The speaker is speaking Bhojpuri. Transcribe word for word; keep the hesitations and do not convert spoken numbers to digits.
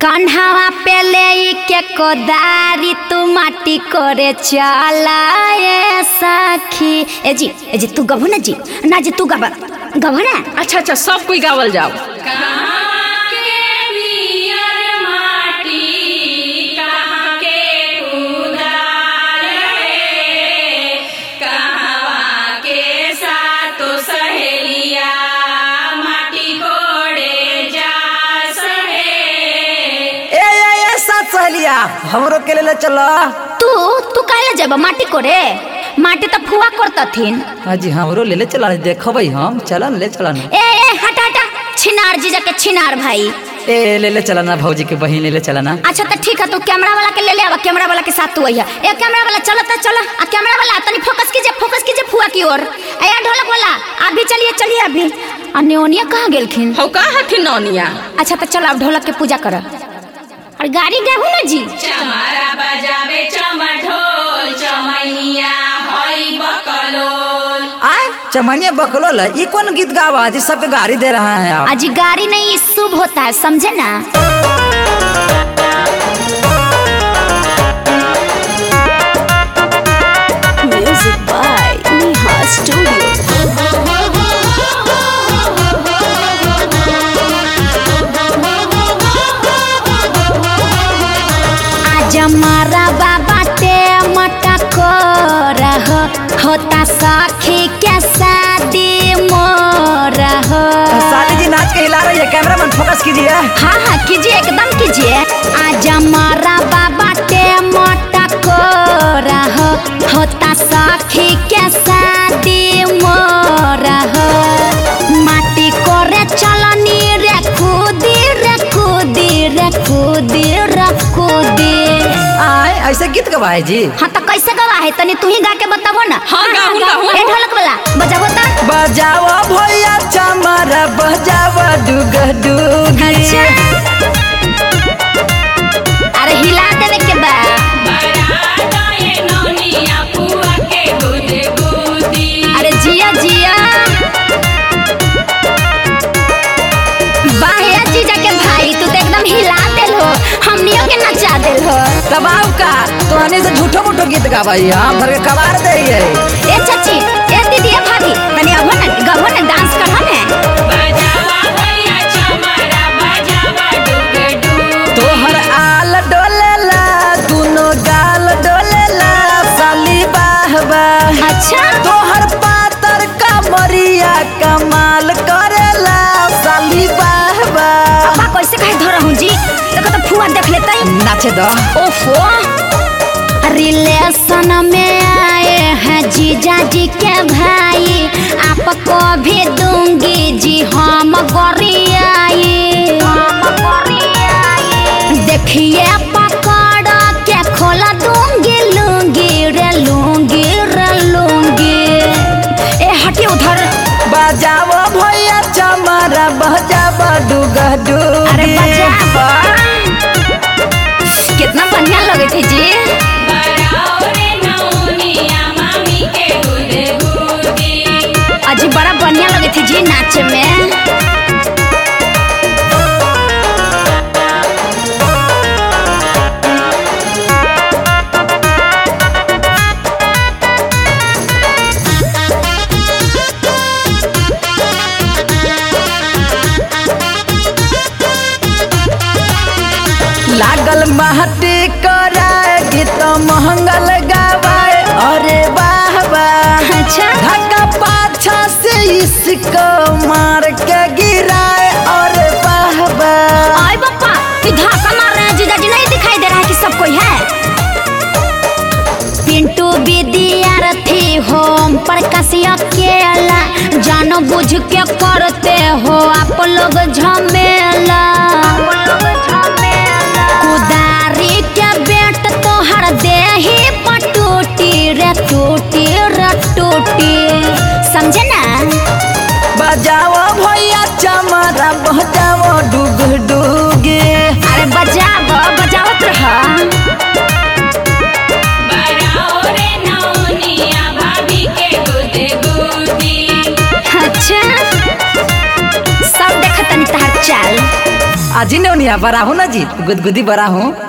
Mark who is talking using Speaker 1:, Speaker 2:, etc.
Speaker 1: कान्हावा पे ले के कोदारी तू माटी करे चला ए सखी। ए जी ए जी तू गबो ना जी ना जी तू गबा गबो ना।
Speaker 2: अच्छा अच्छा सब कोई गावल जाओ।
Speaker 3: हमरो के ले चला।
Speaker 1: तू तू काहे जब माटी कोरे माटी तो फुआ करता थिन।
Speaker 3: हां जी हमरो ले ले चला देखबै हम चला ले चला ना।
Speaker 1: ए ए हटा हटा छिनार जीजा के छिनार भाई।
Speaker 3: ए ले ले चला ना भौजी के बहिन ले ले चला ना।
Speaker 1: अच्छा तो ठीक है तू कैमरा वाला के ले ले आवा कैमरा वाला के साथ तू आइया। ए कैमरा वाला चला तो चला आ कैमरा वाला तनी फोकस कीजिए फोकस कीजिए फुआ की ओर। ए ढोलक वाला आप भी चलिए चलिए अभी। अन्योनिया कहां गेलखिन
Speaker 2: हो का हथिन नौनिया।
Speaker 1: अच्छा तो चल अब ढोलक के पूजा कर और गाड़ी गाहू ना जी।
Speaker 2: चमारा बजावे चमढोल चमैया हई बकलोल।
Speaker 3: आय चमनिया बकलोल ई कौन गीत गावा जी सबके गाड़ी दे रहा है आप।
Speaker 1: आज गाड़ी नहीं शुभ होता है समझे ना। Music by Neha studio. हमारा बाबा ते मटा को रहो होता सखी के शादी मोर हो।
Speaker 3: साली जी नाच के हिला रही है कैमरा मैन फोकस कीजिए।
Speaker 1: हाँ हाँ कीजिए एकदम कीजिए। आज हमारा बाबा ते मटा को रहो होता सखी के शादी मोर हो। माटी कोरे चलनी रे खुदी रे खुदी रे खुदी रे खुदी।
Speaker 3: आय ऐसे गीत गवाए जी।
Speaker 1: हाँ तो कैसे गवा है तनी तू ही गा के बताबो ना।
Speaker 2: हाँ गाऊ गाऊ।
Speaker 1: ए ढोलक वाला बजाओ ता
Speaker 3: बजाओ भैया चमारा बजाओ डुग डुग।
Speaker 1: अच्छा अरे हिला देने के बा। अरे जिया जिया बाहिया जीजा के भाई तू तो एकदम हिला देल हो हमनियों के नचा देल हो।
Speaker 3: कबाव का तो हने से झूठो मूठो गीत गावाई हम भर के कबार दे है।
Speaker 1: ए चाची ए दीदी ए भाभी तनी आबो ना गाबो ना डांस करहो ना।
Speaker 2: बजावा भैया चमारा बजावा डुग डुग।
Speaker 3: तोहर आल डोलेला दुनो गाल डोलेला साली बाहबा।
Speaker 1: अच्छा
Speaker 3: तोहर पातर का मरिया कमाल करेला साली बाहबा।
Speaker 1: अब कैसे कहे धर हूं जी देखो तो फुआ देख लेते
Speaker 3: नाचे दो।
Speaker 1: ओफो रिलेशन में आए हैं जीजा जी के भाई आपको भी दूंगी जी हम गोरियाई। देखिए पकड़ के खोला दूंगी लूंगी रे लूंगी रे लूंगी। ए हटिए उधर।
Speaker 3: बजाओ भैया चमारा बजाओ डुग डुग।
Speaker 1: अरे बजाबो कितना बढ़िया लगे थे जी। अजी बड़ा बढ़िया लगे थे जी नाचे में।
Speaker 3: लागल महटी कराए गीत महंगल गावाए। अरे वाह वाह
Speaker 1: अच्छा
Speaker 3: धक्का पाछा से इसको मार के गिराए। अरे वाह वाह
Speaker 1: आय बापा ये धक्का मार रहे हैं जीजा जी नहीं दिखाई दे रहा है कि सब कोई है। पिंटू विद्यार्थी होम प्रकाश अकेला जानो बुझ के करते हो आप लोग झमेला। कुदारी के बेट तोहर देही पटूटी रे टूटी रे टूटी समझे ना।
Speaker 3: बजाओ भैया चमारा बजाओ डुग डुग।
Speaker 1: अरे बजाओ बजावत रहा। अच्छा सब देखत तनी तहर चाल।
Speaker 3: जी ने बरा हूँ ना जी गुदगुदी बरा हूँ